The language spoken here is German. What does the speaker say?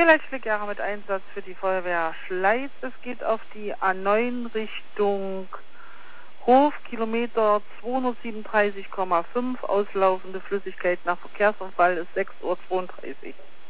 Hier Leitstückjahre mit Einsatz für die Feuerwehr Schleiz. Es geht auf die A9 Richtung Hof, Kilometer 237,5. Auslaufende Flüssigkeit nach Verkehrsunfall ist 6:32 Uhr.